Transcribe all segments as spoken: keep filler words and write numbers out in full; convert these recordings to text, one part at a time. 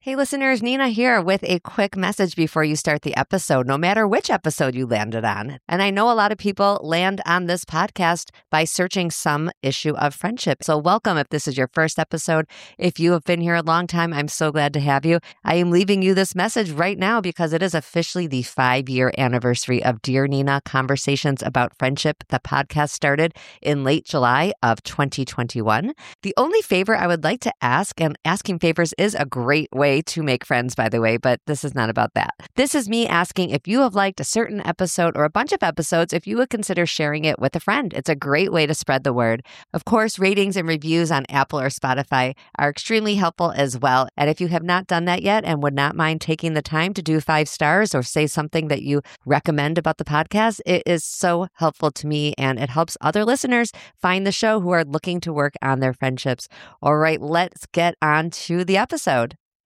Hey listeners, Nina here with a quick message before you start the episode, no matter which episode you landed on. And I know a lot of people land on this podcast by searching some issue of friendship. So welcome if this is your first episode. If you have been here a long time, I'm so glad to have you. I am leaving you this message right now because it is officially the five-year anniversary of Dear Nina, Conversations About Friendship. The podcast started in late July of twenty twenty-one. The only favor I would like to ask, and asking favors is a great way to make friends, by the way, but this is not about that. This is me asking if you have liked a certain episode or a bunch of episodes, if you would consider sharing it with a friend. It's a great way to spread the word. Of course, ratings and reviews on Apple or Spotify are extremely helpful as well. And if you have not done that yet and would not mind taking the time to do five stars or say something that you recommend about the podcast, it is so helpful to me and it helps other listeners find the show who are looking to work on their friendships. All right, let's get on to the episode.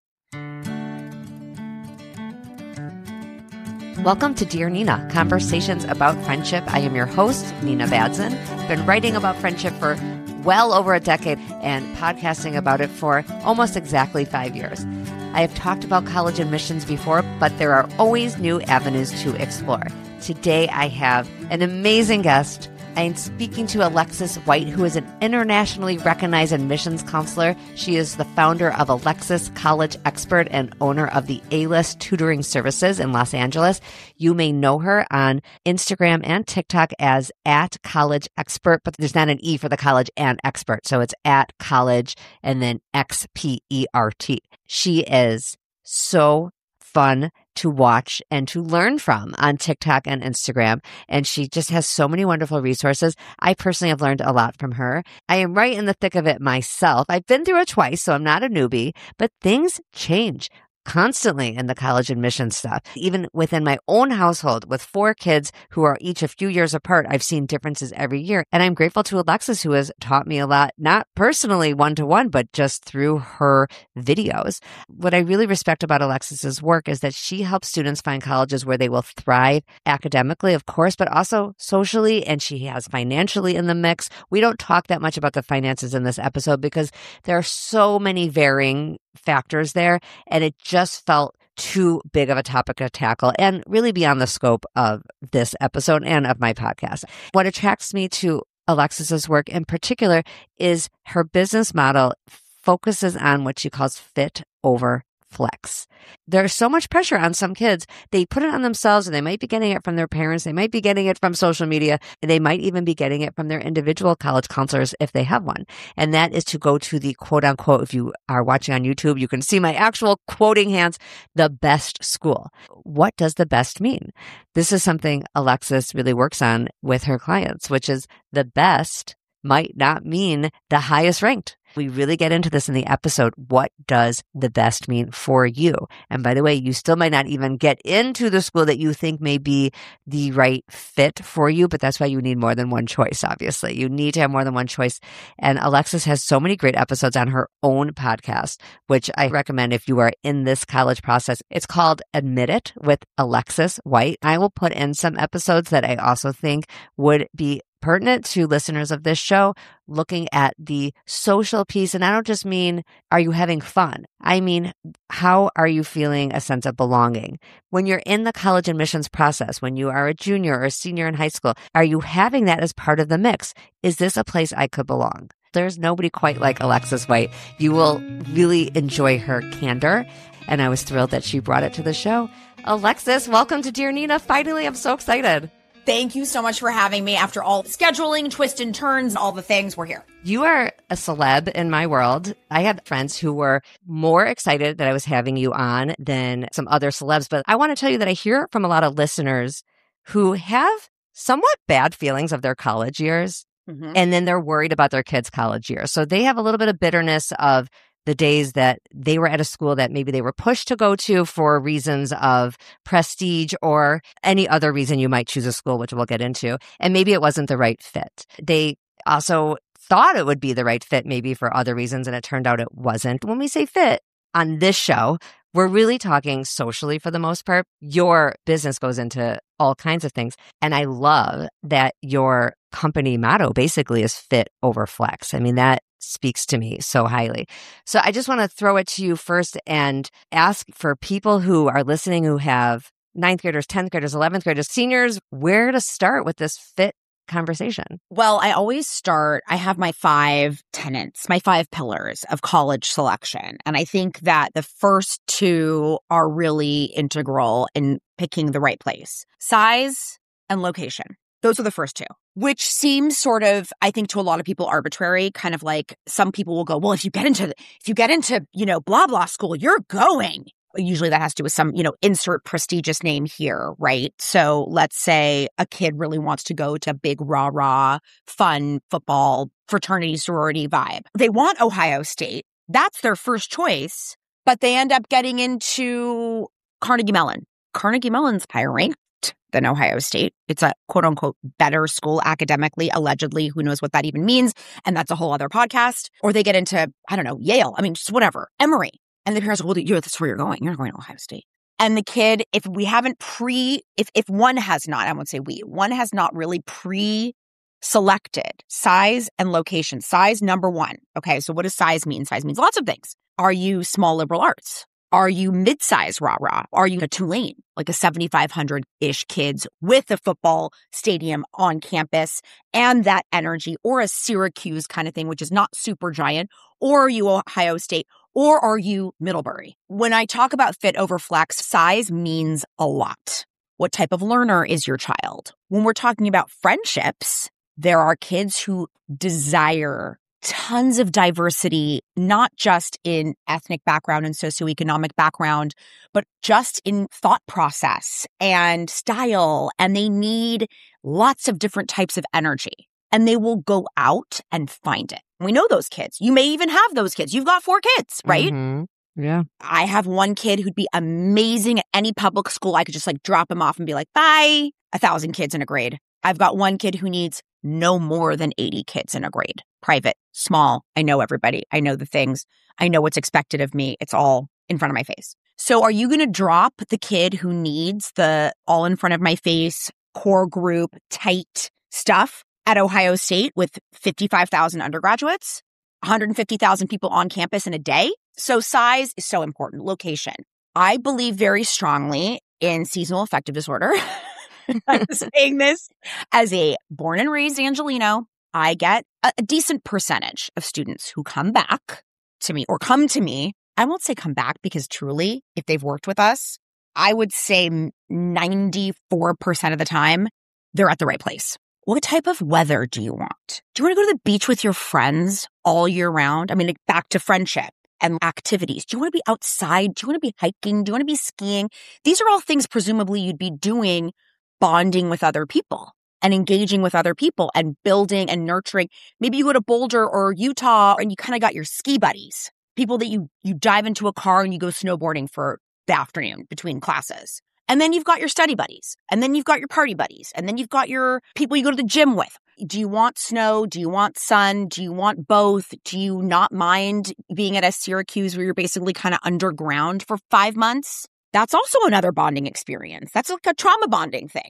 Welcome to Dear Nina, Conversations About Friendship. I am your host, Nina Badzin. I've been writing about friendship for well over a decade and podcasting about it for almost exactly five years. I have talked about college admissions before, but there are always new avenues to explore. Today, I have an amazing guest. I am speaking to Alexis White, who is an internationally recognized admissions counselor. She is the founder of Alexis College Expert and owner of the A-List Tutoring Services in Los Angeles. You may know her on Instagram and TikTok as at College Expert, but there's not an E for the college and expert. So it's at college and then X P E R T. She is so fun to watch and to learn from on TikTok and Instagram. And she just has so many wonderful resources. I personally have learned a lot from her. I am right in the thick of it myself. I've been through it twice, so I'm not a newbie, but things change constantly in the college admissions stuff. Even within my own household with four kids who are each a few years apart, I've seen differences every year. And I'm grateful to Alexis, who has taught me a lot, not personally one-to-one, but just through her videos. What I really respect about Alexis's work is that she helps students find colleges where they will thrive academically, of course, but also socially, and she has financially in the mix. We don't talk that much about the finances in this episode because there are so many varying factors there, and it just felt too big of a topic to tackle and really beyond the scope of this episode and of my podcast. What attracts me to Alexis's work in particular is her business model focuses on what she calls fit over flex. There's so much pressure on some kids. They put it on themselves, and they might be getting it from their parents. They might be getting it from social media. And they might even be getting it from their individual college counselors if they have one. And that is to go to the quote unquote, if you are watching on YouTube, you can see my actual quoting hands, the best school. What does the best mean? This is something Alexis really works on with her clients, which is the best might not mean the highest ranked. We really get into this in the episode. What does the best mean for you? And by the way, you still might not even get into the school that you think may be the right fit for you, but that's why you need more than one choice, obviously. You need to have more than one choice. And Alexis has so many great episodes on her own podcast, which I recommend if you are in this college process. It's called Admit It with Alexis White. I will put in some episodes that I also think would be pertinent to listeners of this show, looking at the social piece. And I don't just mean, are you having fun? I mean, how are you feeling a sense of belonging? When you're in the college admissions process, when you are a junior or a senior in high school, are you having that as part of the mix? Is this a place I could belong? There's nobody quite like Alexis White. You will really enjoy her candor. And I was thrilled that she brought it to the show. Alexis, welcome to Dear Nina. Finally, I'm so excited. Thank you so much for having me. After all scheduling, twists and turns, all the things, we're here. You are a celeb in my world. I had friends who were more excited that I was having you on than some other celebs. But I want to tell you that I hear from a lot of listeners who have somewhat bad feelings of their college years. Mm-hmm. And then they're worried about their kids' college years. So they have a little bit of bitterness of the days that they were at a school that maybe they were pushed to go to for reasons of prestige or any other reason you might choose a school, which we'll get into. And maybe it wasn't the right fit. They also thought it would be the right fit maybe for other reasons, and it turned out it wasn't. When we say fit on this show, we're really talking socially for the most part. Your business goes into all kinds of things. And I love that your company motto basically is fit over flex. I mean, that speaks to me so highly. So I just want to throw it to you first and ask for people who are listening who have ninth graders, tenth graders, eleventh graders, seniors, where to start with this fit conversation. Well, I always start, I have my five tenets, my five pillars of college selection. And I think that the first two are really integral in picking the right place. Size and location. Those are the first two, which seems sort of, I think to a lot of people arbitrary, kind of like some people will go, well, if you get into, if you get into, you know, blah, blah school, you're going. Usually that has to do with some, you know, insert prestigious name here, right? So let's say a kid really wants to go to big, rah, rah, fun football, fraternity, sorority vibe. They want Ohio State. That's their first choice, but they end up getting into Carnegie Mellon. Carnegie Mellon's higher ranked than Ohio State. It's a quote unquote better school academically, allegedly. Who knows what that even means? And that's a whole other podcast. Or they get into, I don't know, Yale. I mean, just whatever. Emory. And the parents are, well, you're, that's where you're going. You're going to Ohio State. And the kid, if we haven't pre, if, if one has not, I won't say we, one has not really pre-selected size and location. Size, number one. Okay, so what does size mean? Size means lots of things. Are you small liberal arts? Are you mid-size rah-rah? Are you a Tulane, like a seventy-five hundred-ish kids with a football stadium on campus and that energy, or a Syracuse kind of thing, which is not super giant? Or are you Ohio State? Or are you Middlebury? When I talk about fit over flex, size means a lot. What type of learner is your child? When we're talking about friendships, there are kids who desire tons of diversity, not just in ethnic background and socioeconomic background, but just in thought process and style. And they need lots of different types of energy. And they will go out and find it. We know those kids. You may even have those kids. You've got four kids, right? Mm-hmm. Yeah. I have one kid who'd be amazing at any public school. I could just like drop him off and be like, bye. A thousand kids in a grade. I've got one kid who needs no more than eighty kids in a grade. Private, small. I know everybody. I know the things. I know what's expected of me. It's all in front of my face. So are you going to drop the kid who needs the all in front of my face, core group, tight stuff at Ohio State with fifty-five thousand undergraduates, one hundred fifty thousand people on campus in a day? So size is so important. Location. I believe very strongly in seasonal affective disorder. I'm saying this as a born and raised Angelino. I get a, a decent percentage of students who come back to me or come to me. I won't say come back because truly, if they've worked with us, I would say ninety-four percent of the time, they're at the right place. What type of weather do you want? Do you want to go to the beach with your friends all year round? I mean, like back to friendship and activities. Do you want to be outside? Do you want to be hiking? Do you want to be skiing? These are all things presumably you'd be doing, bonding with other people and engaging with other people and building and nurturing. Maybe you go to Boulder or Utah and you kind of got your ski buddies, people that you you dive into a car and you go snowboarding for the afternoon between classes. And then you've got your study buddies, and then you've got your party buddies, and then you've got your people you go to the gym with. Do you want snow? Do you want sun? Do you want both? Do you not mind being at a Syracuse where you're basically kind of underground for five months? That's also another bonding experience. That's like a trauma bonding thing.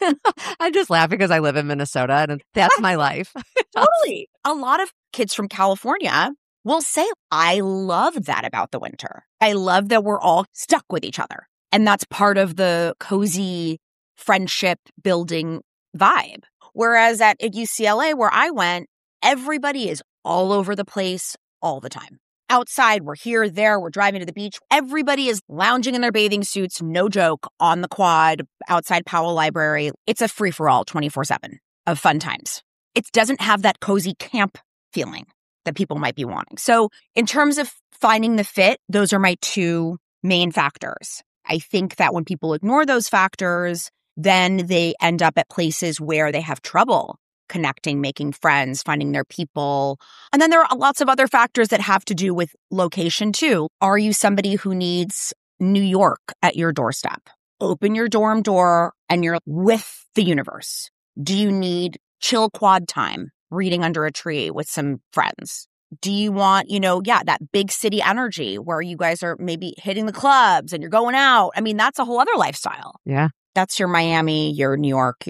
I just laugh because I live in Minnesota and that's my life. Totally. A lot of kids from California will say, I love that about the winter. I love that we're all stuck with each other. And that's part of the cozy friendship building vibe. Whereas at, at U C L A, where I went, everybody is all over the place all the time. Outside, we're here, there, we're driving to the beach. Everybody is lounging in their bathing suits, no joke, on the quad, outside Powell Library. It's a free-for-all twenty-four seven of fun times. It doesn't have that cozy camp feeling that people might be wanting. So in terms of finding the fit, those are my two main factors. I think that when people ignore those factors, then they end up at places where they have trouble connecting, making friends, finding their people. And then there are lots of other factors that have to do with location too. Are you somebody who needs New York at your doorstep? Open your dorm door and you're with the universe. Do you need chill quad time, reading under a tree with some friends? Do you want, you know, yeah, that big city energy where you guys are maybe hitting the clubs and you're going out? I mean, that's a whole other lifestyle. Yeah. That's your Miami, your New York, your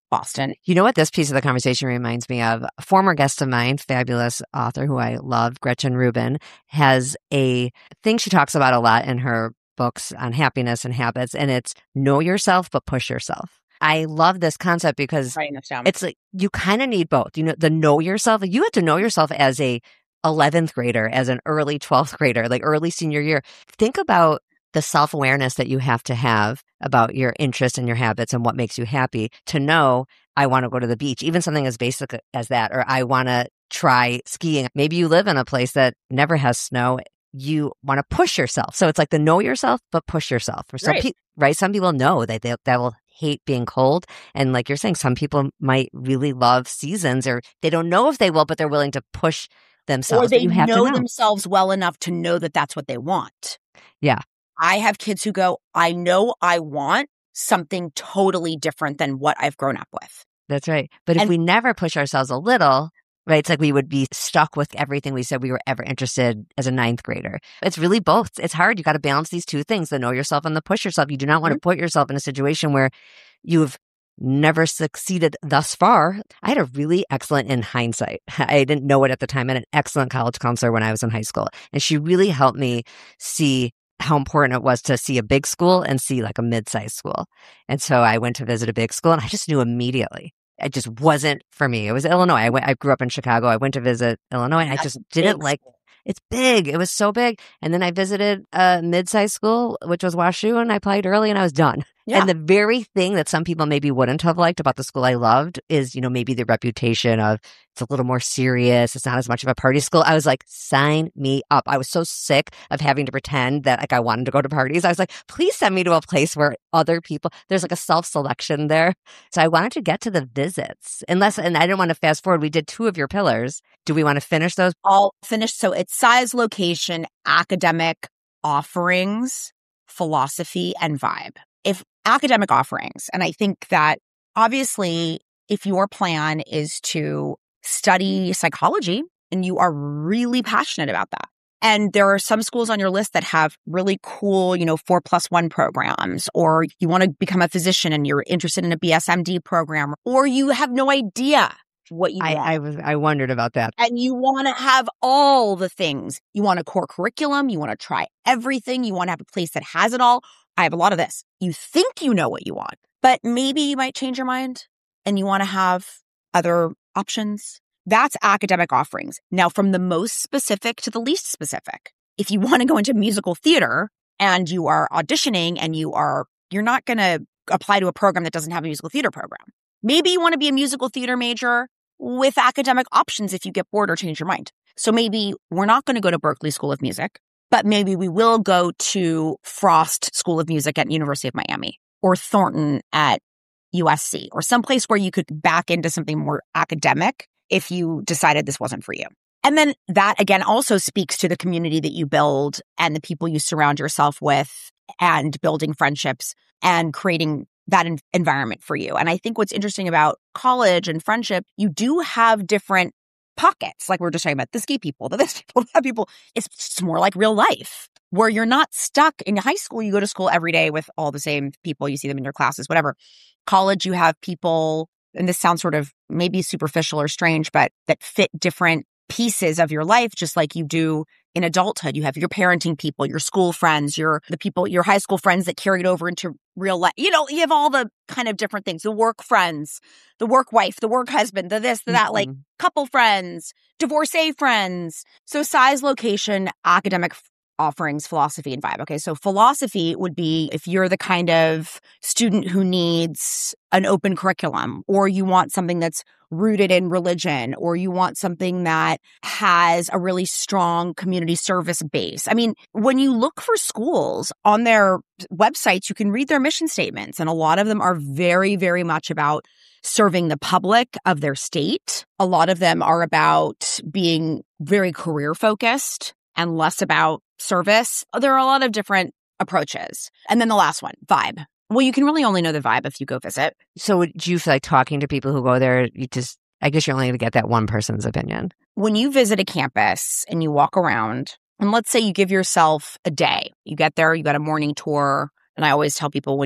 Boston. You know what this piece of the conversation reminds me of? A former guest of mine, fabulous author who I love, Gretchen Rubin, has a thing she talks about a lot in her books on happiness and habits, and it's know yourself, but push yourself. I love this concept because it's like you kind of need both. You know, the know yourself, you have to know yourself as a eleventh grader, as an early twelfth grader, like early senior year. Think about the self-awareness that you have to have about your interests and your habits and what makes you happy to know, I want to go to the beach, even something as basic as that, or I want to try skiing. Maybe you live in a place that never has snow. You want to push yourself. So it's like the know yourself, but push yourself. For some Right. people, right? Some people know that they, that will hate being cold. And like you're saying, some people might really love seasons, or they don't know if they will, but they're willing to push themselves. Or they you have know, to know themselves well enough to know that that's what they want. Yeah. I have kids who go, I know I want something totally different than what I've grown up with. That's right. But if And- we never push ourselves a little, right, it's like we would be stuck with everything we said we were ever interested as a ninth grader. It's really both. It's hard. You got to balance these two things, the know yourself and the push yourself. You do not want to put yourself in a situation where you've never succeeded thus far. I had a really excellent, in hindsight, I didn't know it at the time, I had an excellent college counselor when I was in high school. And she really helped me see how important it was to see a big school and see like a mid-sized school. And so I went to visit a big school and I just knew immediately. It just wasn't for me. It was Illinois. I went, I grew up in Chicago. I went to visit Illinois and I just didn't like, it's big. It was so big. And then I visited a mid-sized school, which was WashU, and I applied early and I was done. Yeah. And the very thing that some people maybe wouldn't have liked about the school I loved is, you know, maybe the reputation of it's a little more serious. It's not as much of a party school. I was like, sign me up. I was so sick of having to pretend that like I wanted to go to parties. I was like, please send me to a place where other people, there's like a self-selection there. So I wanted to get to the visits. Unless, and I didn't want to fast forward. We did two of your pillars. Do we want to finish those? All finished. So it's size, location, academic offerings, philosophy, and vibe. If academic offerings, and I think that obviously if your plan is to study psychology and you are really passionate about that, and there are some schools on your list that have really cool, you know, four plus one programs, or you want to become a physician and you're interested in a B S M D program, or you have no idea what you I, want. I was, I wondered about that. And you want to have all the things. You want a core curriculum. You want to try everything. You want to have a place that has it all. I have a lot of this. You think you know what you want, but maybe you might change your mind and you want to have other options. That's academic offerings. Now, from the most specific to the least specific, if you want to go into musical theater and you are auditioning and you are, you're not going to apply to a program that doesn't have a musical theater program. Maybe you want to be a musical theater major with academic options if you get bored or change your mind. So maybe we're not going to go to Berklee School of Music, but maybe we will go to Frost School of Music at University of Miami, or Thornton at U S C, or someplace where you could back into something more academic if you decided this wasn't for you. And then that, again, also speaks to the community that you build and the people you surround yourself with, and building friendships and creating that en- environment for you. And I think what's interesting about college and friendship, you do have different pockets. Like we we're just talking about the ski people, the this people, that people. It's just more like real life, where you're not stuck in high school. You go to school every day with all the same people. You see them in your classes, whatever. College, you have people, and this sounds sort of maybe superficial or strange, but that fit different pieces of your life, just like you do in adulthood. You have your parenting people, your school friends, your the people, your high school friends that carried over into real life. You know, you have all the kind of different things, the work friends, the work wife, the work husband, the this, the that, mm-hmm. like couple friends, divorcee friends. So size, location, academic offerings, philosophy, and vibe. Okay, so philosophy would be if you're the kind of student who needs an open curriculum, or you want something that's rooted in religion, or you want something that has a really strong community service base. I mean, when you look for schools on their websites, you can read their mission statements, and a lot of them are very, very much about serving the public of their state. A lot of them are about being very career focused and less about service. There are a lot of different approaches. And then the last one, vibe. Well, you can really only know the vibe if you go visit. So do you feel like talking to people who go there, you just, I guess you're only going to get that one person's opinion. When you visit a campus and you walk around, and let's say you give yourself a day, you get there, you got a morning tour. And I always tell people when you're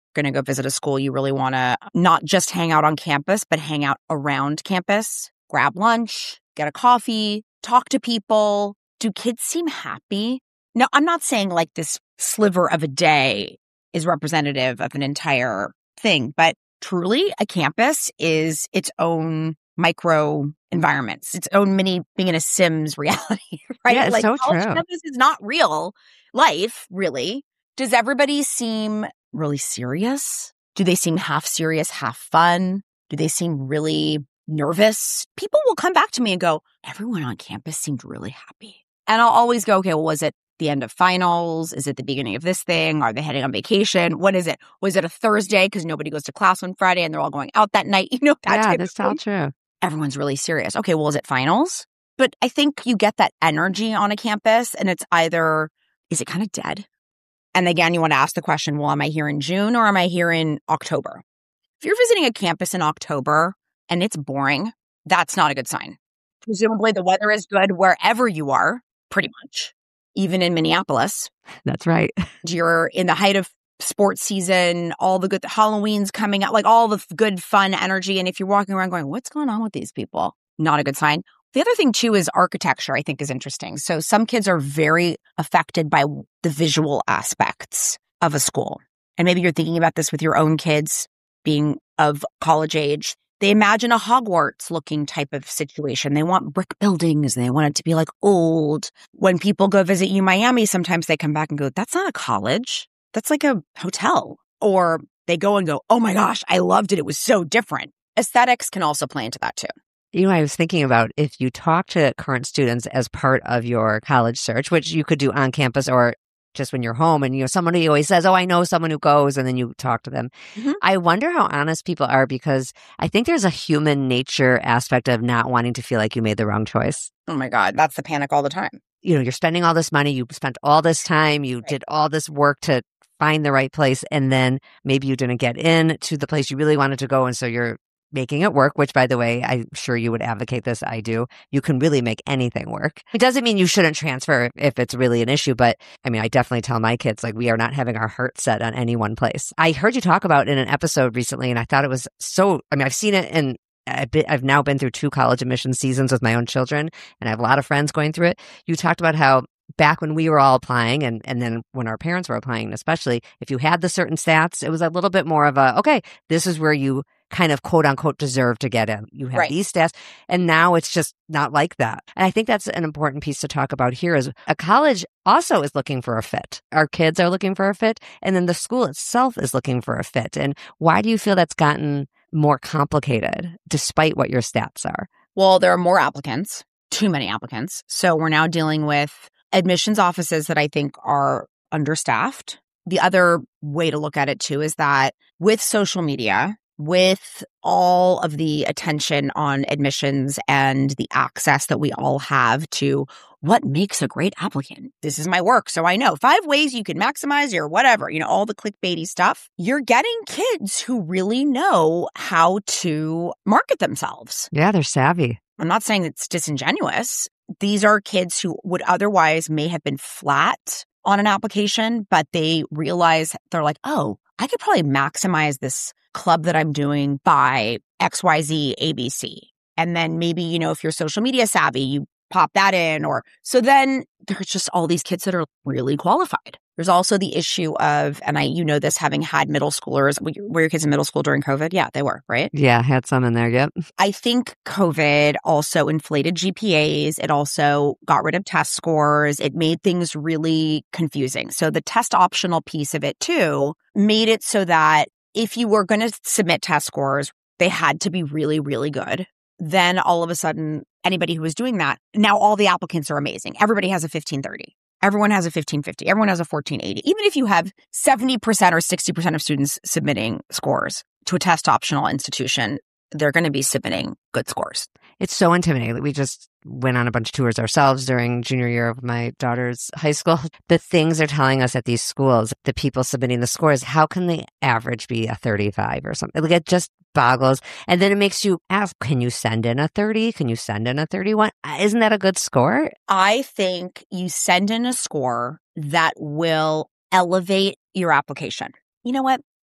going to go visit a school, you really want to not just hang out on campus, but hang out around campus, grab lunch, get a coffee, talk to people. Do kids seem happy? Now, I'm not saying like this sliver of a day is representative of an entire thing, but truly a campus is its own micro environments, its own mini being in a Sims reality, right? Yeah, it's like so college true. campus is not real life, really. Does everybody seem really serious? Do they seem half serious, half fun? Do they seem really nervous? People will come back to me and go, everyone on campus seemed really happy. And I'll always go, okay, well, was it the end of finals? Is it the beginning of this thing? Are they heading on vacation? What is it? Was it a Thursday because nobody goes to class on Friday and they're all going out that night? You know, that Yeah, type that's of all thing. true. Everyone's really serious. Okay, well, is it finals? But I think you get that energy on a campus and it's either, is it kind of dead? And again, you want to ask the question, well, am I here in June or am I here in October? If you're visiting a campus in October and it's boring, that's not a good sign. Presumably the weather is good wherever you are, pretty much. Even in Minneapolis. That's right. You're in the height of sports season, all the good, Halloween's coming out, like all the good, fun energy. And if you're walking around going, what's going on with these people? Not a good sign. The other thing too is architecture, I think is interesting. So some kids are very affected by the visual aspects of a school. And maybe you're thinking about this with your own kids being of college age. They imagine a Hogwarts looking type of situation. They want brick buildings. They want it to be like old. When people go visit U Miami, sometimes they come back and go, that's not a college. That's like a hotel. Or they go and go, oh my gosh, I loved it. It was so different. Aesthetics can also play into that too. You know, I was thinking about if you talk to current students as part of your college search, which you could do on campus or just when you're home, and you know, somebody always says, oh, I know someone who goes, and then you talk to them. Mm-hmm. I wonder how honest people are, because I think there's a human nature aspect of not wanting to feel like you made the wrong choice. Oh my God, that's the panic all the time. You know, you're spending all this money, you spent all this time, you right. did all this work to find the right place, and then maybe you didn't get in to the place you really wanted to go, and so you're making it work, which, by the way, I'm sure you would advocate this. I do. You can really make anything work. It doesn't mean you shouldn't transfer if it's really an issue, but I mean, I definitely tell my kids, like, we are not having our heart set on any one place. I heard you talk about in an episode recently, and I thought it was so, I mean, I've seen it in, I've now been through two college admission seasons with my own children, and I have a lot of friends going through it. You talked about how back when we were all applying, and, and then when our parents were applying, especially, if you had the certain stats, it was a little bit more of a, okay, this is where you kind of quote unquote deserve to get in. You have right. these stats. And now it's just not like that. And I think that's an important piece to talk about here is a college also is looking for a fit. Our kids are looking for a fit. And then the school itself is looking for a fit. And why do you feel that's gotten more complicated despite what your stats are? Well, there are more applicants, too many applicants. So we're now dealing with admissions offices that I think are understaffed. The other way to look at it too is that with social media, with all of the attention on admissions and the access that we all have to what makes a great applicant. This is my work, so I know five ways you can maximize your whatever, you know, all the clickbaity stuff. You're getting kids who really know how to market themselves. Yeah, they're savvy. I'm not saying it's disingenuous. These are kids who would otherwise may have been flat on an application, but they realize they're like, oh, I could probably maximize this club that I'm doing by X Y Z A B C. And then maybe, you know, if you're social media savvy, you pop that in. Or so then there's just all these kids that are really qualified. There's also the issue of, and I, you know, this having had middle schoolers, were your kids in middle school during COVID? Yeah, they were, right? Yeah, had some in there. Yep. I think COVID also inflated G P As. It also got rid of test scores. It made things really confusing. So the test optional piece of it too made it so that if you were going to submit test scores, they had to be really, really good. Then all of a sudden, anybody who was doing that, now all the applicants are amazing. Everybody has a fifteen thirty. Everyone has a fifteen fifty. Everyone has a fourteen eighty. Even if you have seventy percent or sixty percent of students submitting scores to a test optional institution, they're going to be submitting good scores. It's so intimidating. We just went on a bunch of tours ourselves during junior year of my daughter's high school. The things they're telling us at these schools, the people submitting the scores, how can the average be a thirty-five or something? Like, it just boggles. And then it makes you ask, can you send in a thirty? Can you send in a thirty-one? Isn't that a good score? I think you send in a score that will elevate your application. You know what?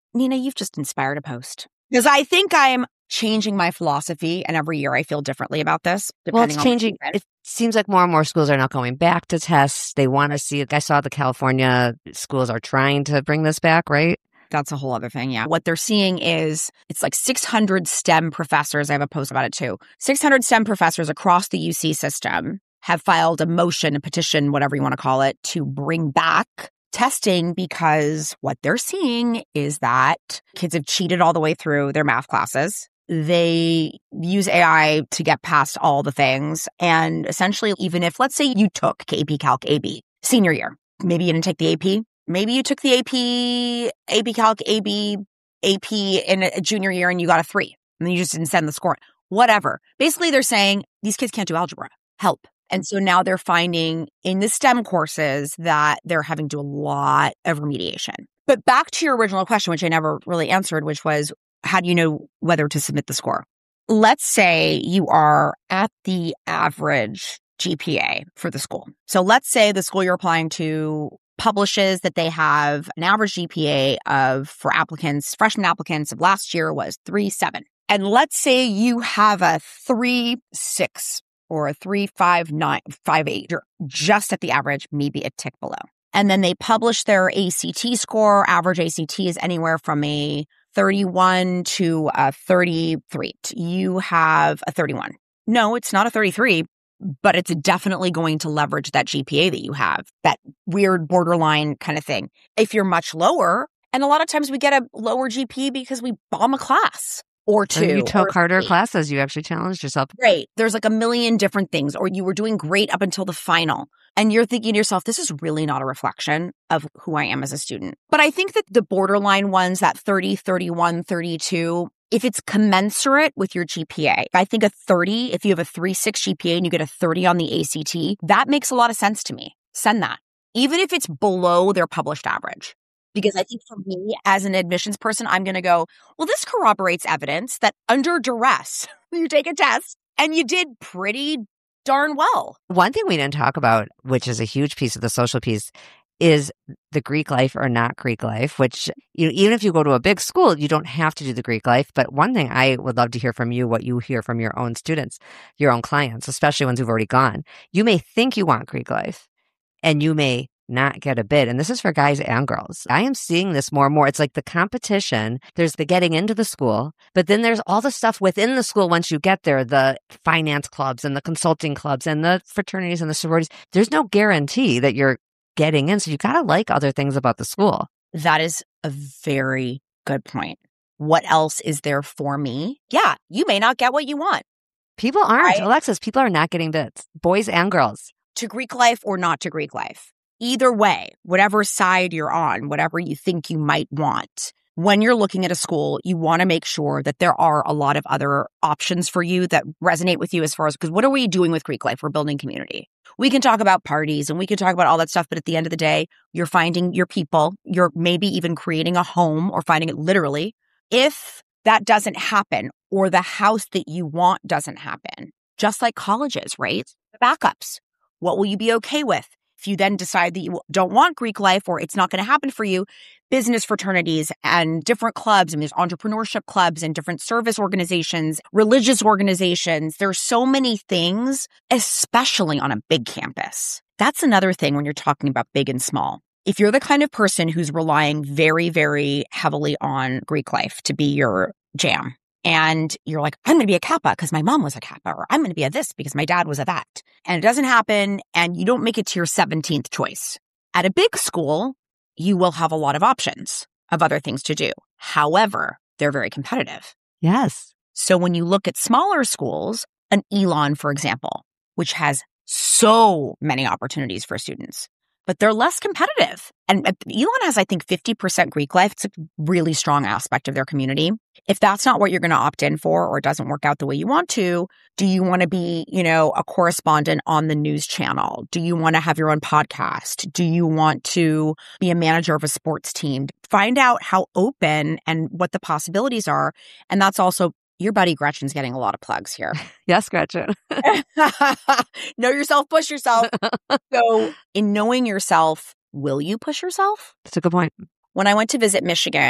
Nina, you've just inspired a post. Because I think I'm changing my philosophy, and every year I feel differently about this. Well, it's changing. It seems like more and more schools are now going back to tests. They want to see it. I saw the California schools are trying to bring this back, right? That's a whole other thing, yeah. What they're seeing is it's like six hundred STEM professors. I have a post about it too. six hundred STEM professors across the U C system have filed a motion, a petition, whatever you want to call it, to bring back testing, because what they're seeing is that kids have cheated all the way through their math classes. They use A I to get past all the things. And essentially, even if, let's say you took A P Calc A B senior year, maybe you didn't take the A P. Maybe you took the A P, A P Calc A B, A P in a junior year and you got a three. And then you just didn't send the score. Whatever. Basically, they're saying these kids can't do algebra. Help. And so now they're finding in the STEM courses that they're having to do a lot of remediation. But back to your original question, which I never really answered, which was, how do you know whether to submit the score? Let's say you are at the average G P A for the school. So let's say the school you're applying to publishes that they have an average G P A of, for applicants, freshman applicants of last year was three point seven. And let's say you have a three point six or a three point five nine, five point eight. You're just at the average, maybe a tick below. And then they publish their A C T score. Average A C T is anywhere from a thirty-one to a thirty-three. You have a thirty-one. No, it's not a thirty-three, but it's definitely going to leverage that G P A that you have, that weird borderline kind of thing. If you're much lower, and a lot of times we get a lower G P A because we bomb a class or two. Or you took harder three. classes. You actually challenged yourself. Right. There's like a million different things, or you were doing great up until the final. And you're thinking to yourself, this is really not a reflection of who I am as a student. But I think that the borderline ones, that thirty, thirty-one, thirty-two, if it's commensurate with your G P A, I think a thirty, if you have a three point six G P A and you get a thirty on the A C T, that makes a lot of sense to me. Send that. Even if it's below their published average. Because I think for me, as an admissions person, I'm going to go, well, this corroborates evidence that under duress, you take a test and you did pretty darn well. One thing we didn't talk about, which is a huge piece of the social piece, is the Greek life or not Greek life, which, you know, even if you go to a big school, you don't have to do the Greek life. But one thing I would love to hear from you, what you hear from your own students, your own clients, especially ones who've already gone. You may think you want Greek life and you may not get a bid. And this is for guys and girls. I am seeing this more and more. It's like the competition. There's the getting into the school, but then there's all the stuff within the school once you get there, the finance clubs and the consulting clubs and the fraternities and the sororities. There's no guarantee that you're getting in. So you got to like other things about the school. That is a very good point. What else is there for me? Yeah, you may not get what you want. People aren't. I, Alexis, people are not getting bids, boys and girls. To Greek life or not to Greek life. Either way, whatever side you're on, whatever you think you might want, when you're looking at a school, you want to make sure that there are a lot of other options for you that resonate with you as far as, because what are we doing with Greek life? We're building community. We can talk about parties and we can talk about all that stuff, but at the end of the day, you're finding your people. You're maybe even creating a home or finding it literally. If that doesn't happen or the house that you want doesn't happen, just like colleges, right? The backups. What will you be okay with? If you then decide that you don't want Greek life or it's not going to happen for you, business fraternities and different clubs, and there's entrepreneurship clubs and different service organizations, religious organizations. There's so many things, especially on a big campus. That's another thing when you're talking about big and small. If you're the kind of person who's relying very, very heavily on Greek life to be your jam, and you're like, I'm going to be a Kappa because my mom was a Kappa, or I'm going to be a this because my dad was a that. And it doesn't happen, and you don't make it to your seventeenth choice. At a big school, you will have a lot of options of other things to do. However, they're very competitive. Yes. So when you look at smaller schools, an Elon, for example, which has so many opportunities for students, but they're less competitive. And Elon has, I think, fifty percent Greek life. It's a really strong aspect of their community. If that's not what you're going to opt in for, or it doesn't work out the way you want to, do you want to be, you know, a correspondent on the news channel? Do you want to have your own podcast? Do you want to be a manager of a sports team? Find out how open and what the possibilities are. And that's also, your buddy Gretchen's getting a lot of plugs here. Yes, Gretchen. Know yourself, push yourself. So in knowing yourself, will you push yourself? That's a good point. When I went to visit Michigan,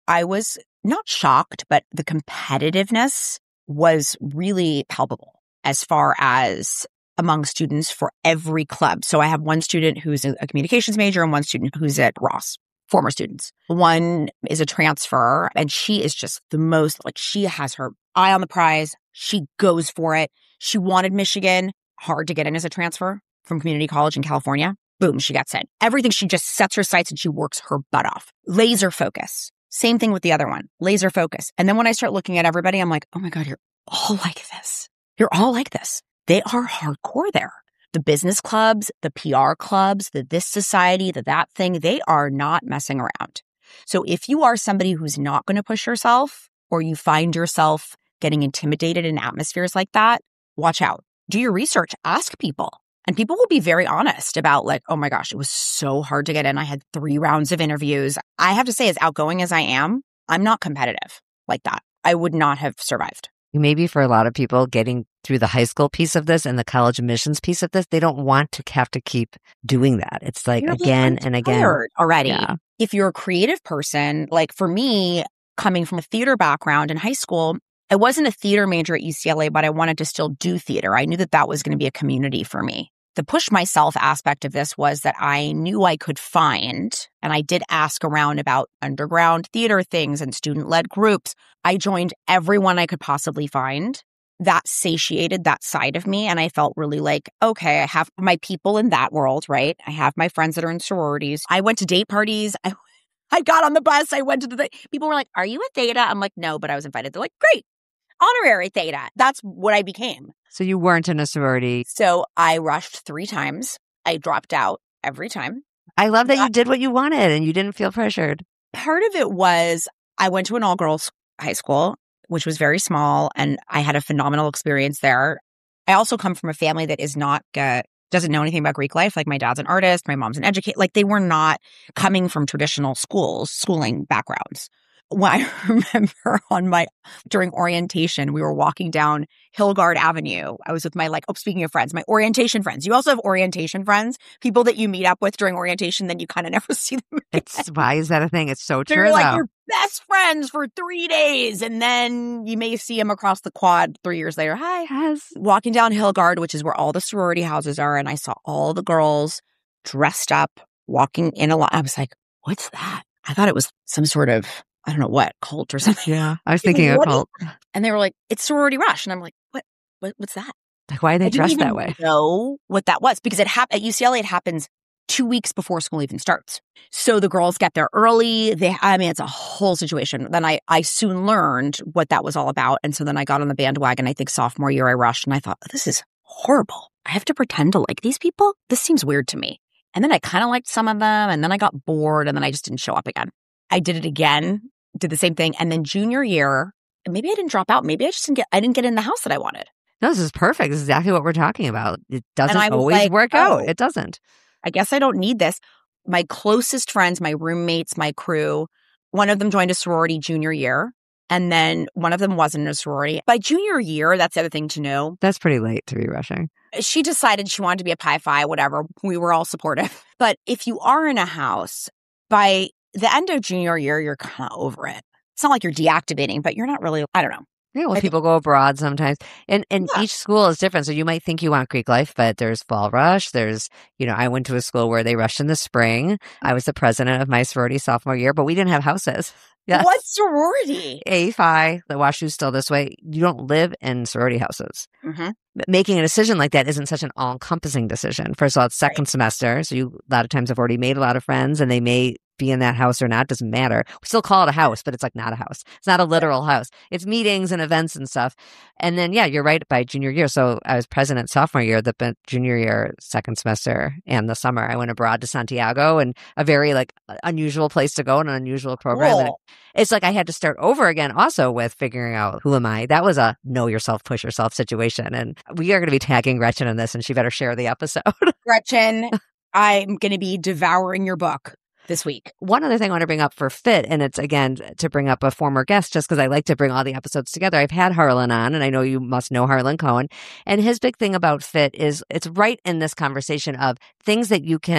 I was not shocked, but the competitiveness was really palpable as far as among students for every club. So I have one student who's a communications major and one student who's at Ross, former students. One is a transfer and she is just the most, like she has her eye on the prize. She goes for it. She wanted Michigan, hard to get in as a transfer from community college in California. Boom, she gets in. Everything, she just sets her sights and she works her butt off. Laser focus. Same thing with the other one, laser focus. And then when I start looking at everybody, I'm like, oh my God, you're all like this. You're all like this. They are hardcore there. The business clubs, the P R clubs, the this society, the that thing, they are not messing around. So if you are somebody who's not going to push yourself or you find yourself getting intimidated in atmospheres like that, watch out. Do your research. Ask people. And people will be very honest about like, oh my gosh, it was so hard to get in. I had three rounds of interviews. I have to say, as outgoing as I am, I'm not competitive like that. I would not have survived. Maybe for a lot of people getting through the high school piece of this and the college admissions piece of this, they don't want to have to keep doing that. It's like You're again like, and again. Already. Yeah. If you're a creative person, like for me, coming from a theater background in high school, I wasn't a theater major at U C L A, but I wanted to still do theater. I knew that that was going to be a community for me. The push myself aspect of this was that I knew I could find, and I did ask around about underground theater things and student-led groups. I joined everyone I could possibly find. That satiated that side of me, and I felt really like, okay, I have my people in that world, right? I have my friends that are in sororities. I went to date parties. I, I got on the bus. I went to the, people were like, are you a Theta? I'm like, no, but I was invited. They're like, great. Honorary Theta. That's what I became. So you weren't in a sorority. So I rushed three times. I dropped out every time. I love that you did what you wanted and you didn't feel pressured. Part of it was I went to an all-girls high school, which was very small, and I had a phenomenal experience there. I also come from a family that is not, uh, doesn't know anything about Greek life. Like my dad's an artist, my mom's an educator. Like they were not coming from traditional schools, schooling backgrounds. When I remember on my, during orientation, we were walking down Hillgard Avenue. I was with my, like, oh, speaking of friends, my orientation friends. You also have orientation friends, people that you meet up with during orientation, then you kind of never see them again. It's, why is that a thing? It's so true, They're like though. your best friends for three days, and then you may see them across the quad three years later. Hi. Yes. Walking down Hillgard, which is where all the sorority houses are, and I saw all the girls dressed up, walking in a line. I was like, what's that? I thought it was some sort of, I don't know what, cult or something. Yeah. I was thinking a cult. And they were like, it's sorority rush. And I'm like, what, what what's that? Like, why are they I didn't dressed even that way? know what that was because it hap- at U C L A, it happens two weeks before school even starts. So the girls get there early. They, I mean, it's a whole situation. Then I, I soon learned what that was all about. And so then I got on the bandwagon. I think sophomore year I rushed and I thought, this is horrible. I have to pretend to like these people? This seems weird to me. And then I kind of liked some of them and then I got bored and then I just didn't show up again. I did it again. Did the same thing. And then junior year, maybe I didn't drop out. Maybe I just didn't get, I didn't get in the house that I wanted. No, this is perfect. This is exactly what we're talking about. It doesn't always like, work oh, out. It doesn't. I guess I don't need this. My closest friends, my roommates, my crew, one of them joined a sorority junior year. And then one of them wasn't in a sorority. By junior year, that's the other thing to know. That's pretty late to be rushing. She decided she wanted to be a Pi Phi, whatever. We were all supportive. But if you are in a house, by the end of junior year, you're kind of over it. It's not like you're deactivating, but you're not really, I don't know. Yeah, well, I people go abroad sometimes. And and Yeah. each school is different. So you might think you want Greek life, but there's fall rush. There's, you know, I went to a school where they rushed in the spring. I was the president of my sorority sophomore year, but we didn't have houses. Yes. What sorority? A Phi, the WashU's still this way. You don't live in sorority houses. Mm-hmm. But making a decision like that isn't such an all-encompassing decision. First of all, it's second Right. semester. So you a lot of times have already made a lot of friends and they may be in that house or not. Doesn't matter. We still call it a house, but it's like not a house. It's not a literal house. It's meetings and events and stuff. And then, yeah, you're right, by junior year. So I was president sophomore year, the but junior year, second semester, and the summer. I went abroad to Santiago, and a very like unusual place to go and an unusual program. And Cool. it's like I had to start over again also with figuring out who am I. That was a know yourself, push yourself situation. And we are going to be tagging Gretchen in this, and she better share the episode. Gretchen, I'm going to be devouring your book this week. One other thing I want to bring up for Fit, and it's again to bring up a former guest just because I like to bring all the episodes together. I've had Harlan on, and I know you must know Harlan Cohen. And his big thing about Fit is it's right in this conversation of things that you can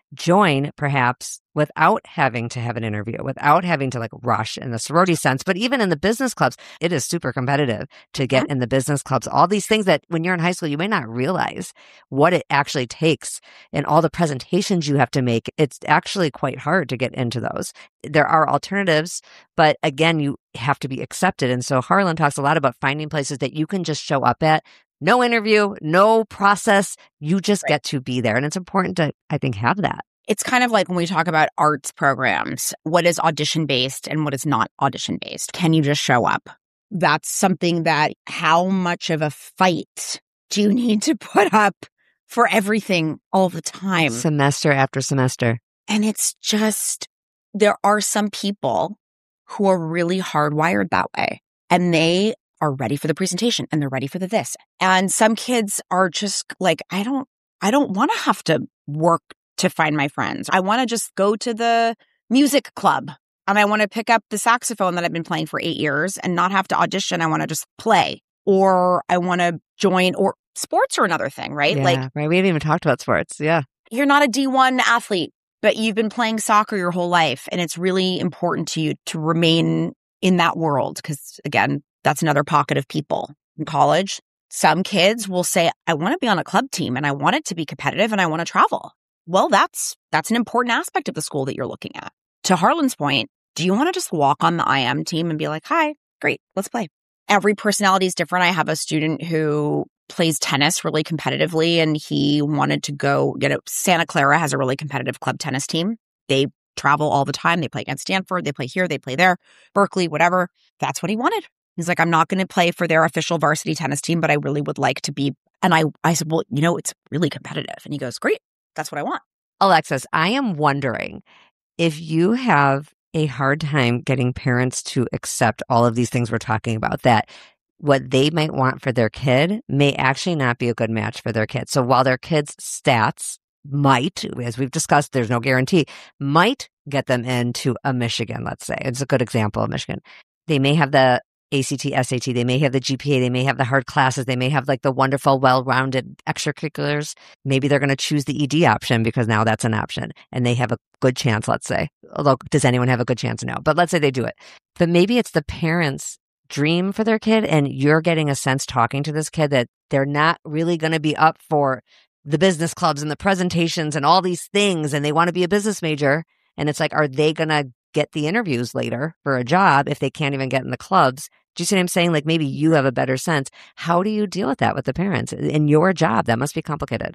join perhaps without having to have an interview, without having to like rush in the sorority sense. But even in the business clubs, it is super competitive to get in the business clubs. All these things that when you're in high school, you may not realize what it actually takes and all the presentations you have to make. It's actually quite hard to get into those. There are alternatives, but again, you have to be accepted. And so Harlan talks a lot about finding places that you can just show up at. No interview, no process. You just Right. get to be there. And it's important to, I think, have that. It's kind of like when we talk about arts programs, what is audition based and what is not audition based. Can you just show up? That's something that how much of a fight do you need to put up for everything all the time? Semester after semester. And it's just, there are some people who are really hardwired that way and they are ready for the presentation and they're ready for the this. And some kids are just like, I don't, I don't want to have to work to find my friends. I want to just go to the music club and I want to pick up the saxophone that I've been playing for eight years and not have to audition. I want to just play, or I want to join, or sports are another thing, right? Yeah, Like, right. We haven't even talked about sports. Yeah. you're not a D one athlete, but you've been playing soccer your whole life. And it's really important to you to remain in that world. Because again, that's another pocket of people in college. Some kids will say, I want to be on a club team and I want it to be competitive and I want to travel. Well, that's that's an important aspect of the school that you're looking at. To Harlan's point, do you want to just walk on the I M team and be like, hi, great, let's play? Every personality is different. I have a student who plays tennis really competitively and he wanted to go, you know, Santa Clara has a really competitive club tennis team. They travel all the time. They play against Stanford. They play here. They play there, Berkeley, whatever. That's what he wanted. He's like, I'm not going to play for their official varsity tennis team, but I really would like to be. And I, I said, well, you know, it's really competitive. And he goes, great. That's what I want. Alexis, I am wondering if you have a hard time getting parents to accept all of these things we're talking about, that what they might want for their kid may actually not be a good match for their kid. So while their kids' stats might, as we've discussed, there's no guarantee, might get them into a Michigan, let's say. It's a good example of Michigan. They may have the A C T, S A T, they may have the G P A, they may have the hard classes, they may have like the wonderful, well-rounded extracurriculars. Maybe they're going to choose the E D option because now that's an option and they have a good chance, let's say. Although, does anyone have a good chance? No, but let's say they do it. But maybe it's the parents' dream for their kid and you're getting a sense talking to this kid that they're not really going to be up for the business clubs and the presentations and all these things and they want to be a business major. And it's like, are they going to get the interviews later for a job if they can't even get in the clubs? Do you see what I'm saying? Like maybe you have a better sense. How do you deal with that with the parents in your job? That must be complicated.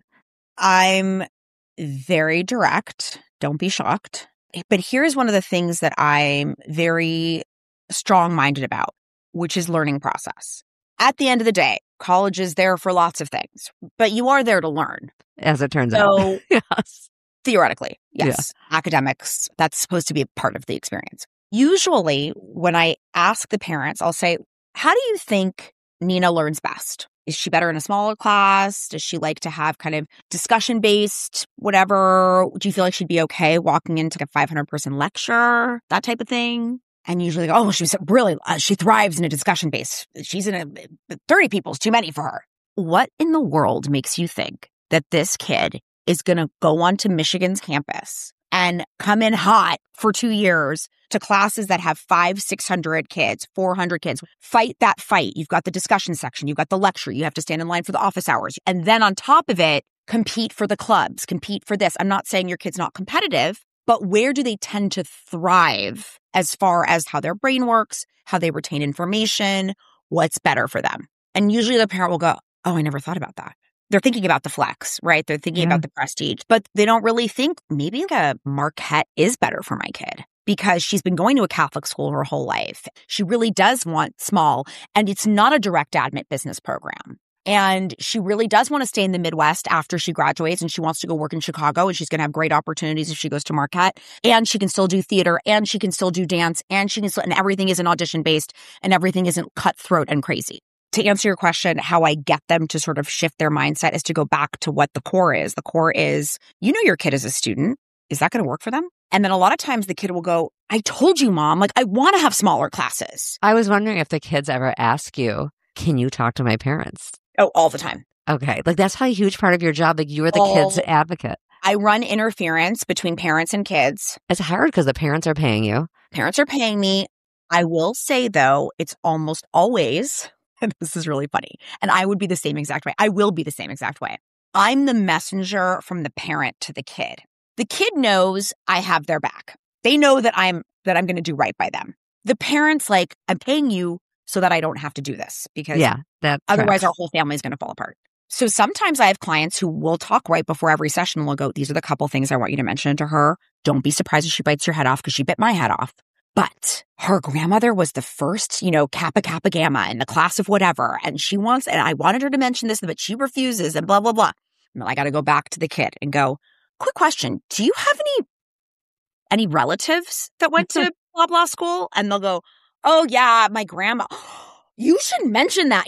I'm very direct. Don't be shocked. But here's one of the things that I'm very strong-minded about, which is learning process. At the end of the day, college is there for lots of things, but you are there to learn. As it turns So, out. Yes. Theoretically, yes. Yeah. Academics, that's supposed to be a part of the experience. Usually, when I ask the parents, I'll say, how do you think Nina learns best? Is she better in a smaller class? Does she like to have kind of discussion-based, whatever? Do you feel like she'd be okay walking into like a five hundred person lecture? That type of thing? And usually, oh, she's really, uh, she thrives in a discussion base. She's in a, thirty people is too many for her. What in the world makes you think that this kid is going to go onto Michigan's campus and come in hot for two years to classes that have five, six hundred kids, four hundred kids, fight that fight? You've got the discussion section, you've got the lecture, you have to stand in line for the office hours. And then on top of it, compete for the clubs, compete for this. I'm not saying your kid's not competitive, but where do they tend to thrive as far as how their brain works, how they retain information, what's better for them? And usually the parent will go, oh, I never thought about that. They're thinking about the flex, right? They're thinking yeah. about the prestige, but they don't really think maybe a Marquette is better for my kid because she's been going to a Catholic school her whole life. She really does want small, and it's not a direct admit business program. And she really does want to stay in the Midwest after she graduates, and she wants to go work in Chicago, and she's going to have great opportunities if she goes to Marquette. And she can still do theater, and she can still do dance, and she can still, and everything isn't audition based, and everything isn't cutthroat and crazy. To answer your question, how I get them to sort of shift their mindset is to go back to what the core is. The core is, you know, your kid is a student. Is that going to work for them? And then a lot of times the kid will go, I told you, Mom, like I want to have smaller classes. I was wondering if the kids ever ask you, can you talk to my parents? Oh, all the time. Okay. Like that's how a huge part of your job. Like you are the all, kids advocate. I run interference between parents and kids. It's hard because the parents are paying you. Parents are paying me. I will say, though, it's almost always, and this is really funny, and I would be the same exact way. I will be the same exact way. I'm the messenger from the parent to the kid. The kid knows I have their back. They know that I'm that I'm going to do right by them. The parent's like, I'm paying you so that I don't have to do this because yeah, that otherwise tracks. Our whole family is going to fall apart. So sometimes I have clients who will talk right before every session and will go, these are the couple things I want you to mention to her. Don't be surprised if she bites your head off because she bit my head off. But her grandmother was the first, you know, Kappa Kappa Gamma in the class of whatever. And she wants, and I wanted her to mention this, but she refuses and blah, blah, blah. Well, I got to go back to the kid and go, quick question. Do you have any, any relatives that went to blah, blah school? And they'll go, oh yeah, my grandma. You should mention that.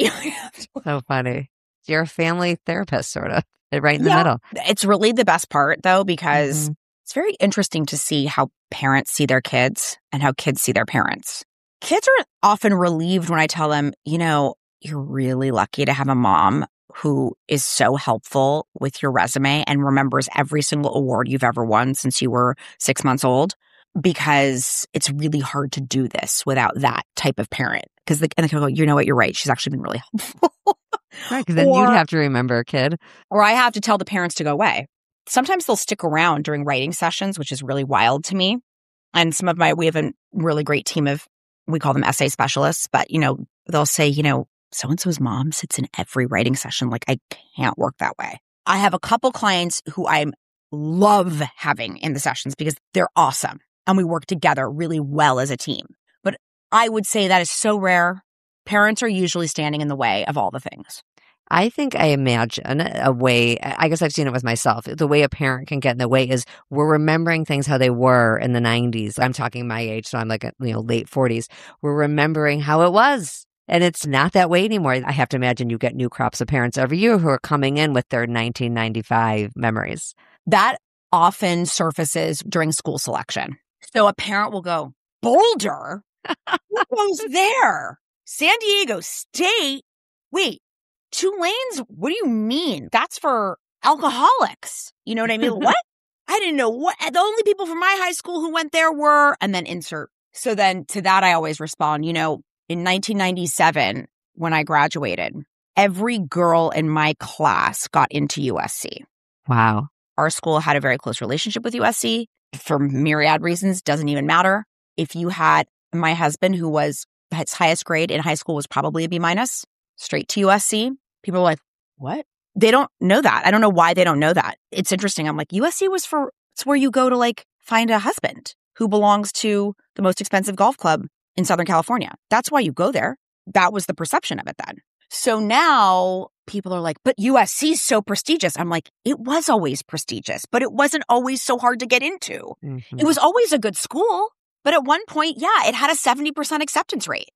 So funny. You're a family therapist, sort of, right in the yeah. middle. It's really the best part, though, because mm-hmm. it's very interesting to see how parents see their kids and how kids see their parents. Kids are often relieved when I tell them, you know, you're really lucky to have a mom who is so helpful with your resume and remembers every single award you've ever won since you were six months old, because it's really hard to do this without that type of parent. Because the, and they go, you know what, you're right. She's actually been really helpful. Right, because then or, you'd have to remember a kid. Or I have to tell the parents to go away. Sometimes they'll stick around during writing sessions, which is really wild to me. And some of my, we have a really great team of, we call them essay specialists, but, you know, they'll say, you know, so-and-so's mom sits in every writing session. Like, I can't work that way. I have a couple clients who I love having in the sessions because they're awesome. And we work together really well as a team. But I would say that is so rare. Parents are usually standing in the way of all the things. I think I imagine a way, I guess I've seen it with myself, the way a parent can get in the way is we're remembering things how they were in the nineties. I'm talking my age, so I'm like, you know, late forties. We're remembering how it was. And it's not that way anymore. I have to imagine you get new crops of parents every year who are coming in with their nineteen ninety-five memories. That often surfaces during school selection. So a parent will go, Boulder? Who goes there? San Diego State? Wait, Tulane's? What do you mean? That's for alcoholics. You know what I mean? What? I didn't know what. The only people from my high school who went there were, and then insert. So then to that, I always respond, you know, in nineteen ninety-seven, when I graduated, every girl in my class got into U S C. Wow. Our school had a very close relationship with U S C for myriad reasons. Doesn't even matter. If you had my husband, who was his highest grade in high school was probably a B minus, straight to U S C. People are like, what? They don't know that. I don't know why they don't know that. It's interesting. I'm like, U S C was for, it's where you go to like find a husband who belongs to the most expensive golf club in Southern California. That's why you go there. That was the perception of it then. So now people are like, but U S C is so prestigious. I'm like, it was always prestigious, but it wasn't always so hard to get into. Mm-hmm. It was always a good school. But at one point, yeah, it had a seventy percent acceptance rate.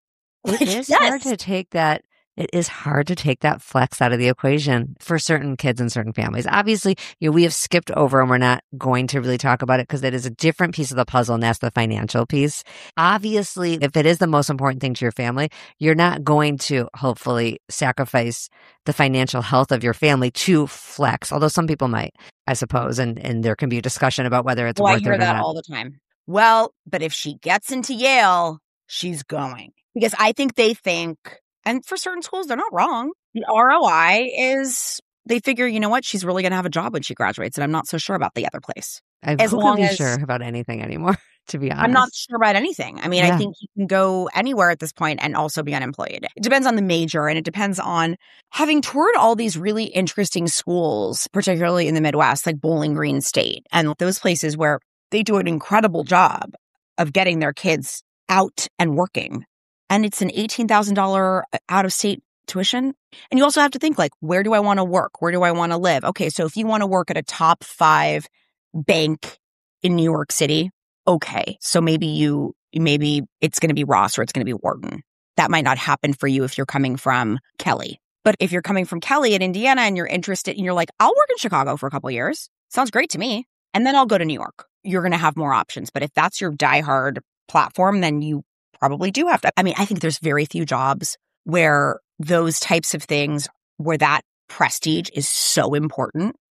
It like, is yes. hard to take that. It is hard to take that flex out of the equation for certain kids and certain families. Obviously, you know, we have skipped over and we're not going to really talk about it because it is a different piece of the puzzle, and that's the financial piece. Obviously, if it is the most important thing to your family, you're not going to hopefully sacrifice the financial health of your family to flex, although some people might, I suppose, and, and there can be a discussion about whether it's well, worth it or not. I hear that all the time. Well, but if she gets into Yale, she's going. Because I think they think, and for certain schools, they're not wrong. The R O I is, they figure, you know what, she's really going to have a job when she graduates, and I'm not so sure about the other place. I as long be as, sure about anything anymore, to be honest. I'm not sure about anything. I mean, yeah. I think you can go anywhere at this point and also be unemployed. It depends on the major, and it depends on having toured all these really interesting schools, particularly in the Midwest, like Bowling Green State, and those places where they do an incredible job of getting their kids out and working. And it's an eighteen thousand dollars out-of-state tuition. And you also have to think, like, where do I want to work? Where do I want to live? Okay, so if you want to work at a top five bank in New York City, okay, so maybe you, maybe it's going to be Ross or it's going to be Wharton. That might not happen for you if you're coming from Kelly. But if you're coming from Kelly in Indiana and you're interested and you're like, I'll work in Chicago for a couple of years. Sounds great to me. And then I'll go to New York. You're going to have more options. But if that's your diehard platform, then you probably do have to. I mean, I think there's very few jobs where those types of things, where that prestige is so important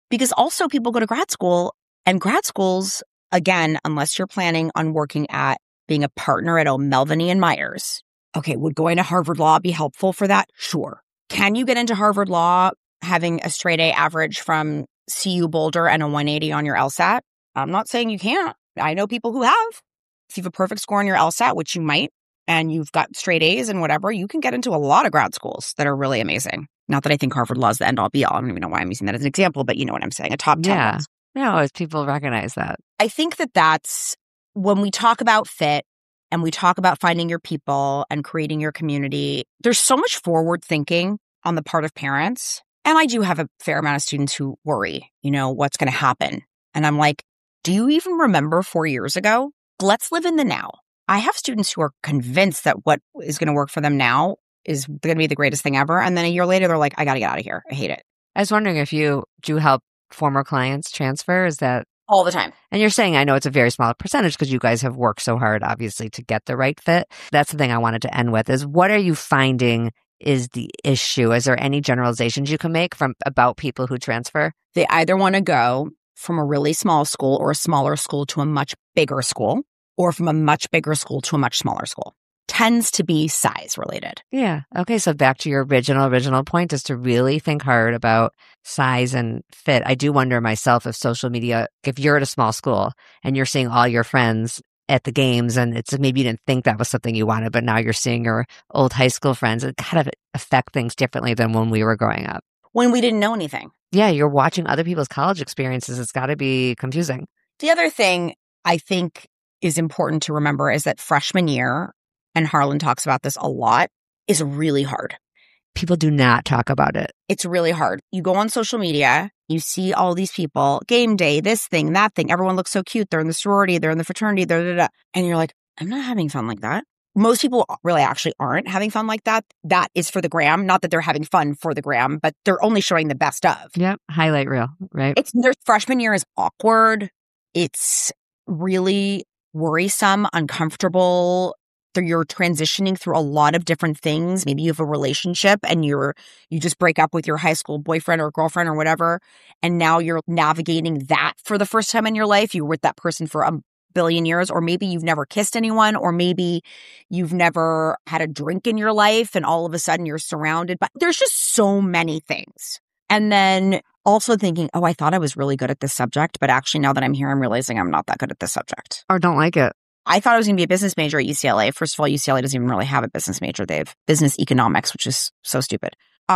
Because also people go to grad school, and grad schools, again, unless you're planning on working at being a partner at O'Melveny and Myers. Okay, would going to Harvard Law be helpful for that? Sure. Can you get into Harvard Law having a straight A average from C U Boulder and a one eighty on your LSAT? I'm not saying you can't. I know people who have. If you have a perfect score on your LSAT, which you might, and you've got straight A's and whatever, you can get into a lot of grad schools that are really amazing. Not that I think Harvard Law is the end all be all. I don't even know why I'm using that as an example, but you know what I'm saying. A top ten. Yeah. No, as people recognize that. I think that that's when we talk about fit and we talk about finding your people and creating your community, there's so much forward thinking on the part of parents. And I do have a fair amount of students who worry, you know, what's going to happen. And I'm like, do you even remember four years ago? Let's live in the now. I have students who are convinced that what is going to work for them now is going to be the greatest thing ever. And then a year later, they're like, I got to get out of here. I hate it. I was wondering if you do help former clients transfer. Is that all the time? And you're saying, I know it's a very small percentage because you guys have worked so hard, obviously, to get the right fit. That's the thing I wanted to end with is what are you finding is the issue? Is there any generalizations you can make from about people who transfer? They either want to go from a really small school or a smaller school to a much bigger school, or from a much bigger school to a much smaller school. Tends to be size related. Yeah. Okay. So back to your original, original point is to really think hard about size and fit. I do wonder myself if social media, if you're at a small school and you're seeing all your friends at the games and it's maybe you didn't think that was something you wanted, but now you're seeing your old high school friends, it kind of affect things differently than when we were growing up. When we didn't know anything. Yeah. You're watching other people's college experiences. It's got to be confusing. The other thing I think is important to remember is that freshman year, and Harlan talks about this a lot, is really hard. People do not talk about it. It's really hard. You go on social media, you see all these people, game day, this thing, that thing. Everyone looks so cute. They're in the sorority, they're in the fraternity, da, da, da. And you're like, I'm not having fun like that. Most people really actually aren't having fun like that. That is for the gram. Not that they're having fun for the gram, but they're only showing the best of. Yep. Highlight reel, right? It's their freshman year is awkward. It's really worrisome, uncomfortable. You're transitioning through a lot of different things. Maybe you have a relationship and you're you just break up with your high school boyfriend or girlfriend or whatever, and now you're navigating that for the first time in your life. You were with that person for a billion years, or maybe you've never kissed anyone, or maybe you've never had a drink in your life, and all of a sudden you're surrounded by. There's just so many things. And then also thinking, oh, I thought I was really good at this subject, but actually now that I'm here, I'm realizing I'm not that good at this subject. Or don't like it. I thought I was going to be a business major at U C L A. First of all, U C L A doesn't even really have a business major. They have business economics, which is so stupid.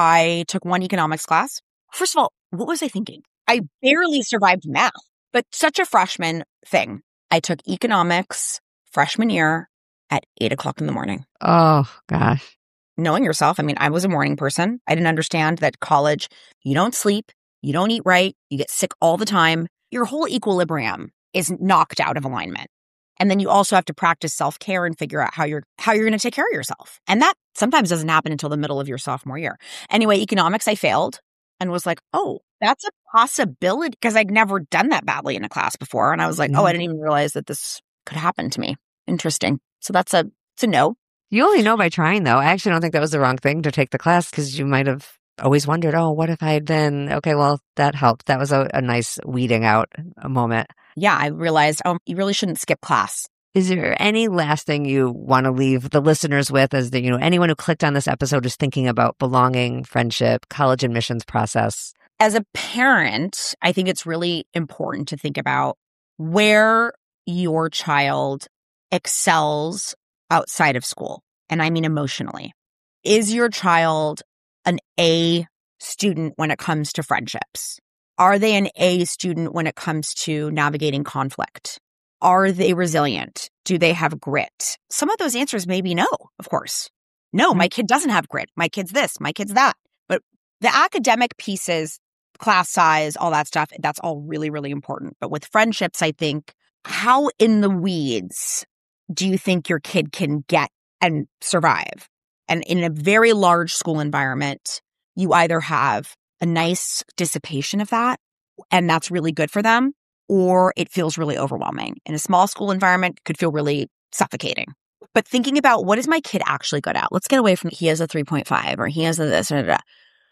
I took one economics class. First of all, what was I thinking? I barely survived math, but such a freshman thing. I took economics freshman year at eight o'clock in the morning. Oh, gosh. Knowing yourself, I mean, I was a morning person. I didn't understand that college, you don't sleep, you don't eat right, you get sick all the time. Your whole equilibrium is knocked out of alignment. And then you also have to practice self-care and figure out how you're how you're going to take care of yourself. And that sometimes doesn't happen until the middle of your sophomore year. Anyway, economics, I failed and was like, oh, that's a possibility, because I'd never done that badly in a class before. And I was like, mm-hmm. oh, I didn't even realize that this could happen to me. Interesting. So that's a, it's a no. You only know by trying, though. I actually don't think that was the wrong thing to take the class, because you might have always wondered, oh, what if I had been, okay, well, that helped. That was a, a nice weeding out moment. Yeah, I realized, oh, you really shouldn't skip class. Is there any last thing you want to leave the listeners with as the, you know, anyone who clicked on this episode is thinking about belonging, friendship, college admissions process? As a parent, I think it's really important to think about where your child excels outside of school. And I mean emotionally. Is your child an A student when it comes to friendships? Are they an A student when it comes to navigating conflict? Are they resilient? Do they have grit? Some of those answers may be no, of course. No, my kid doesn't have grit. My kid's this, my kid's that. But the academic pieces, class size, all that stuff, that's all really, really important. But with friendships, I think, how in the weeds do you think your kid can get and survive? And in a very large school environment, you either have a nice dissipation of that, and that's really good for them, or it feels really overwhelming. In a small school environment, it could feel really suffocating. But thinking about, what is my kid actually good at? Let's get away from he has a three point five or he has a this or that.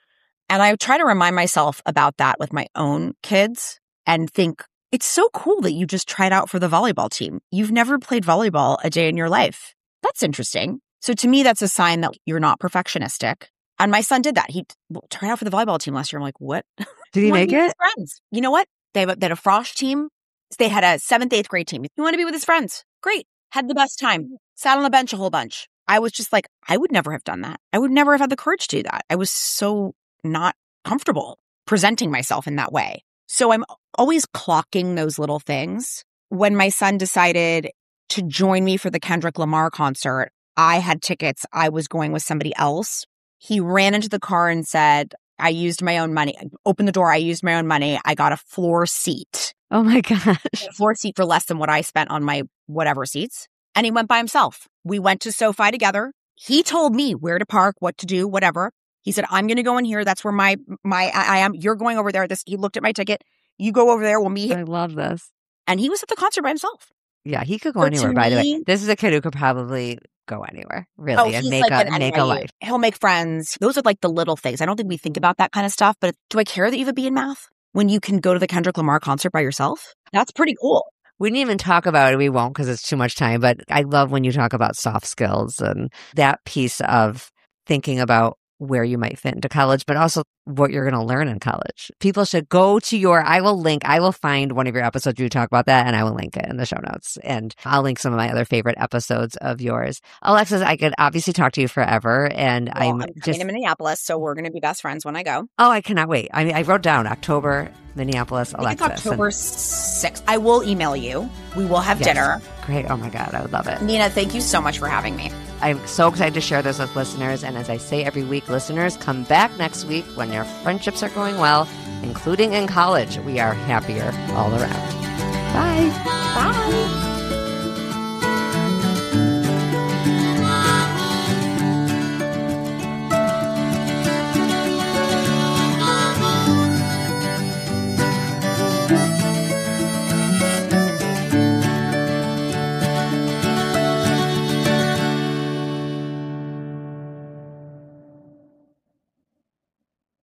And I try to remind myself about that with my own kids and think, it's so cool that you just tried out for the volleyball team. You've never played volleyball a day in your life. That's interesting. So to me, that's a sign that you're not perfectionistic. And my son did that. He tried out for the volleyball team last year. I'm like, what? Did he make it? Friends. You know what? They, have a, they had a frosh team. They had a seventh, eighth grade team. You want to be with his friends? Great. Had the best time. Sat on the bench a whole bunch. I was just like, I would never have done that. I would never have had the courage to do that. I was so not comfortable presenting myself in that way. So I'm always clocking those little things. When my son decided to join me for the Kendrick Lamar concert, I had tickets. I was going with somebody else. He ran into the car and said, I used my own money. I opened the door. I used my own money. I got a floor seat. Oh my gosh. A floor seat for less than what I spent on my whatever seats. And he went by himself. We went to SoFi together. He told me where to park, what to do, whatever. He said, I'm going to go in here. That's where my, my, I, I am. You're going over there. This, he looked at my ticket. You go over there. We'll meet. I love this. And he was at the concert by himself. Yeah, he could go So anywhere, to by the way. me- This is a kid who could probably go anywhere, really, Oh, and he's make like a an make N a Y U. life. He'll make friends. Those are like the little things. I don't think we think about that kind of stuff, but do I care that you have a B in math when you can go to the Kendrick Lamar concert by yourself? That's pretty cool. We didn't even talk about it. We won't because it's too much time. But I love when you talk about soft skills and that piece of thinking about where you might fit into college, but also what you're going to learn in college. People should go to your, I will link, I will find one of your episodes where you talk about that and I will link it in the show notes. And I'll link some of my other favorite episodes of yours. Alexis, I could obviously talk to you forever. And Well, I'm, I'm just, coming to Minneapolis, so we're going to be best friends when I go. oh, I cannot wait. I mean, I wrote down October, Minneapolis, I think Alexis. it's October sixth. I will email you. We will have Yes. dinner. Great. Oh my God. I would love it. Nina, thank you so much for having me. I'm so excited to share this with listeners. And as I say every week, listeners, come back next week when your friendships are going well, including in college. We are happier all around. Bye. Bye.